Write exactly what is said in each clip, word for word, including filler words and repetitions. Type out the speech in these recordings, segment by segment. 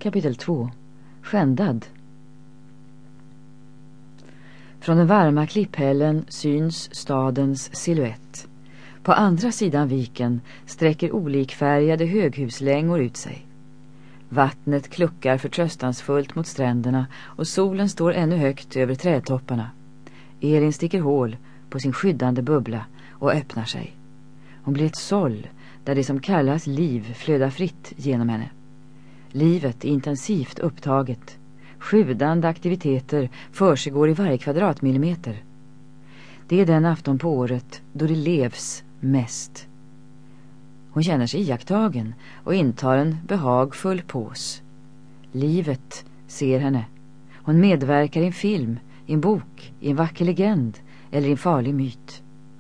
Kapitel två. Skändad. Från den varma klipphällen syns stadens silhuett. På andra sidan viken sträcker olikfärgade höghuslängor ut sig. Vattnet kluckar förtröstansfullt mot stränderna och solen står ännu högt över trädtopparna. Elin sticker hål på sin skyddande bubbla och öppnar sig. Hon blir ett såll där det som kallas liv flödar fritt genom henne. Livet är intensivt upptaget. Sjudande aktiviteter försiggår i varje kvadratmillimeter. Det är den afton på året då det levs mest. Hon känner sig iakttagen och intar en behagfull pås. Livet ser henne. Hon medverkar i en film, i en bok, i en vacker legend eller i en farlig myt.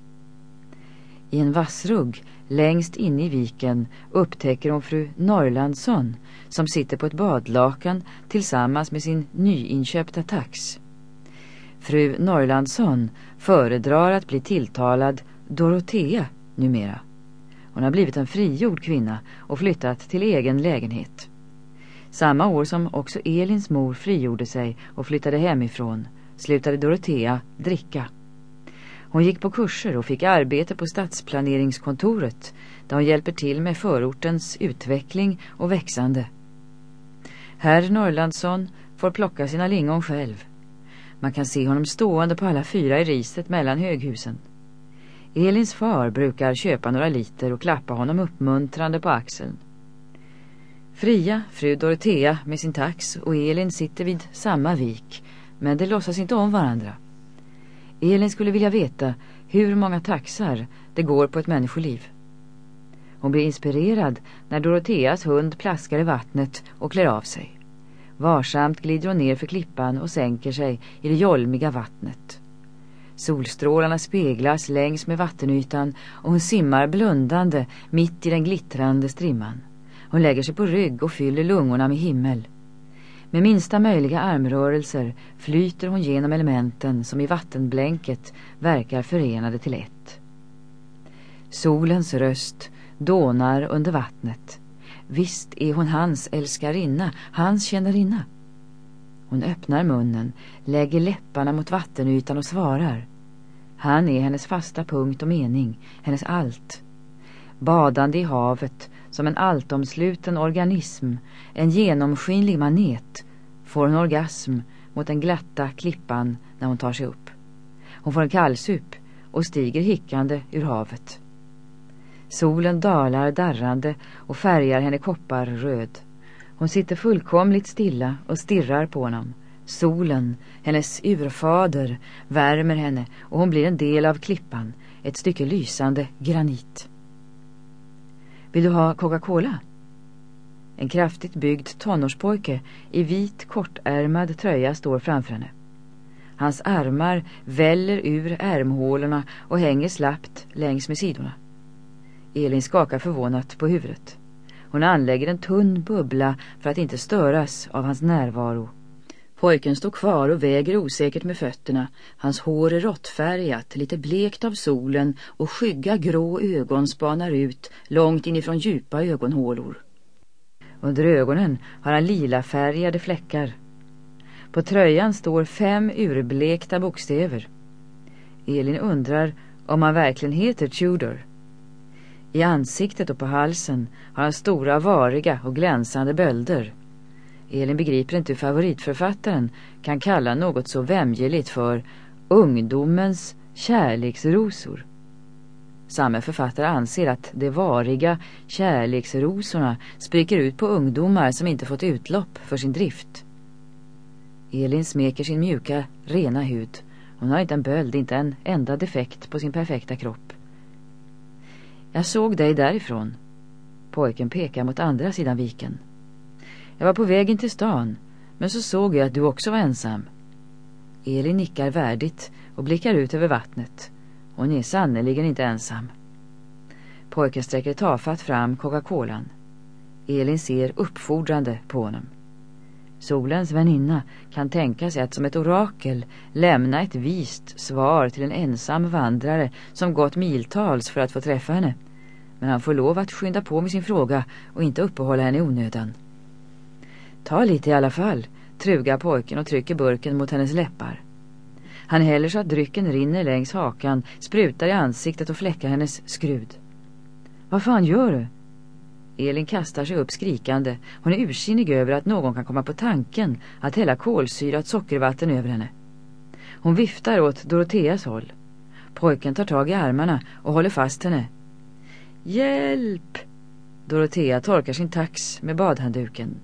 I en vassrugg längst inne i viken upptäcker hon fru Norrlandsson som sitter på ett badlakan tillsammans med sin nyinköpta tax. Fru Norrlandsson föredrar att bli tilltalad Dorotea numera. Hon har blivit en frigjord kvinna och flyttat till egen lägenhet. Samma år som också Elins mor frigjorde sig och flyttade hemifrån slutade Dorotea dricka. Hon gick på kurser och fick arbete på stadsplaneringskontoret där hon hjälper till med förortens utveckling och växande. Herr Norrlandsson får plocka sina lingon själv. Man kan se honom stående på alla fyra i riset mellan höghusen. Elins far brukar köpa några liter och klappa honom uppmuntrande på axeln. Fria, fru Dorotea med sin tax och Elin sitter vid samma vik, men de låtsas inte om varandra. Elin skulle vilja veta hur många taxar det går på ett människoliv. Hon blir inspirerad när Doroteas hund plaskar i vattnet och klär av sig. Varsamt glider hon ner för klippan och sänker sig i det jolmiga vattnet. Solstrålarna speglas längs med vattenytan och hon simmar blundande mitt i den glittrande strimman. Hon lägger sig på rygg och fyller lungorna med himmel. Med minsta möjliga armrörelser flyter hon genom elementen som i vattenblänket verkar förenade till ett. Solens röst dånar under vattnet. Visst är hon hans älskarinna, hans tjänarinna. Hon öppnar munnen, lägger läpparna mot vattenytan och svarar. Han är hennes fasta punkt och mening, hennes allt. Badande i havet som en alltomsluten organism, en genomskinlig manet, får hon orgasm mot den glatta klippan när hon tar sig upp. Hon får en kallsup och stiger hickande ur havet. Solen dalar darrande och färgar henne koppar röd. Hon sitter fullkomligt stilla och stirrar på honom. Solen, hennes urfader, värmer henne och hon blir en del av klippan, ett stycke lysande granit. Vill du ha Coca-Cola? En kraftigt byggd tonårspojke i vit kortärmad tröja står framför henne. Hans armar väller ur ärmhålorna och hänger slappt längs med sidorna. Elin skakar förvånat på huvudet. Hon anlägger en tunn bubbla för att inte störas av hans närvaro. Pojken står kvar och väger osäkert med fötterna. Hans hår är råttfärgat, lite blekt av solen och skygga grå ögon spanar ut långt inifrån djupa ögonhålor. Under ögonen har han lila färgade fläckar. På tröjan står fem urblekta bokstäver. Elin undrar om han verkligen heter Tudor. I ansiktet och på halsen har han stora variga och glänsande bölder. Elin begriper inte hur favoritförfattaren kan kalla något så vämjeligt för ungdomens kärleksrosor. Samma författare anser att de variga kärleksrosorna spricker ut på ungdomar som inte fått utlopp för sin drift. Elin smeker sin mjuka, rena hud. Hon har inte en böld, inte en enda defekt på sin perfekta kropp. Jag såg dig därifrån. Pojken pekar mot andra sidan viken. Jag var på vägen till stan, men så såg jag att du också var ensam. Elin nickar värdigt och blickar ut över vattnet. Hon är sannoliken inte ensam. Pojken sträcker tafatt fram Coca-Colan. Elin ser uppfordrande på honom. Solens väninna kan tänka sig att som ett orakel lämna ett vist svar till en ensam vandrare som gått miltals för att få träffa henne. Men han får lov att skynda på med sin fråga och inte uppehålla henne i onödan. Ta lite i alla fall, trugar pojken och trycker burken mot hennes läppar. Han häller så att drycken rinner längs hakan, sprutar i ansiktet och fläckar hennes skrud. Vad fan gör du? Elin kastar sig upp skrikande. Hon är ursinnig över att någon kan komma på tanken att hälla kolsyrat sockervatten över henne. Hon viftar åt Doroteas håll. Pojken tar tag i armarna och håller fast henne. Hjälp! Dorotea torkar sin tax med badhandduken.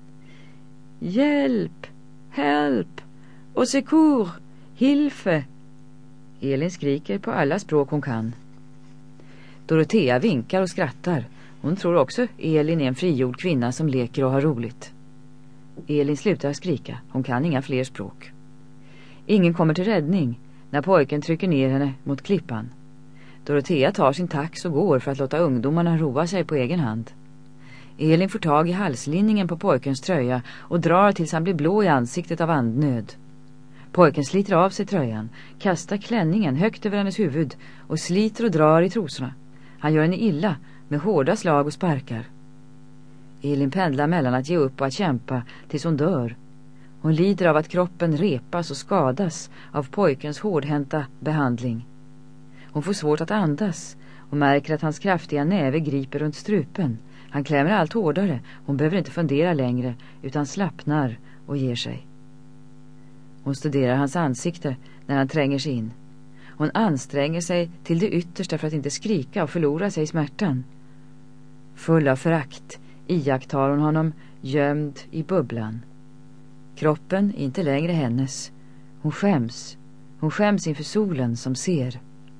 Hjälp! Help! Och secours! Hilfe! Elin skriker på alla språk hon kan. Dorotea vinkar och skrattar. Hon tror också Elin är en frigjord kvinna som leker och har roligt. Elin slutar skrika. Hon kan inga fler språk. Ingen kommer till räddning när pojken trycker ner henne mot klippan. Dorotea tar sin tax och går för att låta ungdomarna roa sig på egen hand. Elin får tag i halslinningen på pojkens tröja och drar tills han blir blå i ansiktet av andnöd. Pojken sliter av sig tröjan, kastar klänningen högt över hennes huvud och sliter och drar i trosorna. Han gör henne illa med hårda slag och sparkar. Elin pendlar mellan att ge upp och att kämpa tills hon dör. Hon lider av att kroppen repas och skadas av pojkens hårdhänta behandling. Hon får svårt att andas och märker att hans kraftiga näve griper runt strupen. Han klämmer allt hårdare. Hon behöver inte fundera längre utan slappnar och ger sig. Hon studerar hans ansikte när han tränger sig in. Hon anstränger sig till det yttersta för att inte skrika och förlora sig i smärtan. Full av förakt iakttar hon honom gömd i bubblan. Kroppen är inte längre hennes. Hon skäms. Hon skäms inför solen som ser.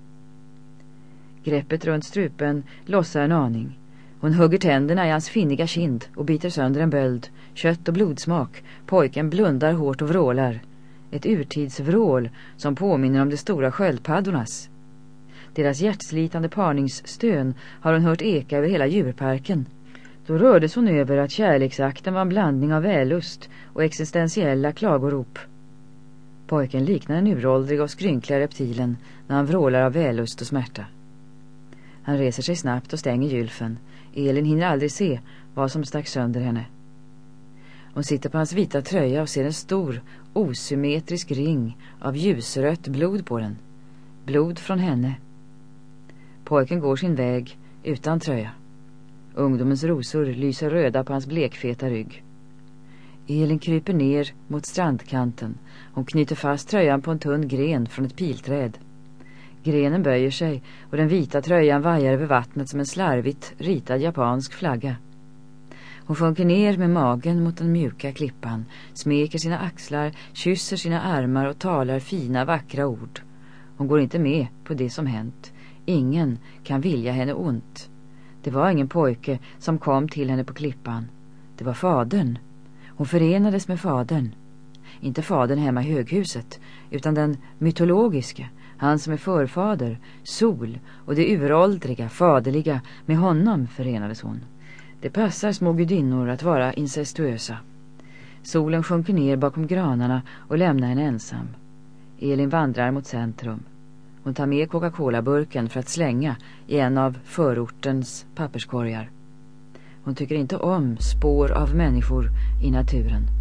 Greppet runt strupen lossar en aning. Hon hugger tänderna i hans finniga kind och biter sönder en böld. Kött och blodsmak. Pojken blundar hårt och vrålar. Ett urtidsvrål som påminner om de stora sköldpaddornas. Deras hjärtslitande parningsstön har hon hört eka över hela djurparken. Då rördes hon över att kärleksakten var en blandning av vällust och existentiella klagorop. Pojken liknar den uråldriga och skrynkliga reptilen när han vrålar av vällust och smärta. Han reser sig snabbt och stänger gylfen. Elin hinner aldrig se vad som stack sönder henne. Hon sitter på hans vita tröja och ser en stor, osymmetrisk ring av ljusrött blod på den. Blod från henne. Pojken går sin väg utan tröja. Ungdomens rosor lyser röda på hans blekfeta rygg. Elin kryper ner mot strandkanten. Hon knyter fast tröjan på en tunn gren från ett pilträd. Grenen böjer sig och den vita tröjan vajar över vattnet som en slarvigt ritad japansk flagga. Hon sjunker ner med magen mot den mjuka klippan, smeker sina axlar, kysser sina armar och talar fina, vackra ord. Hon går inte med på det som hänt. Ingen kan vilja henne ont. Det var ingen pojke som kom till henne på klippan. Det var fadern. Hon förenades med fadern. Inte fadern hemma i höghuset, utan den mytologiska, han som är förfader, sol, och det uråldriga, faderliga, med honom förenades hon. Det passar små gudinnor att vara incestuösa. Solen sjunker ner bakom granarna och lämnar henne ensam. Elin vandrar mot centrum. Hon tar med Coca-Cola-burken för att slänga i en av förortens papperskorgar. Hon tycker inte om spår av människor i naturen.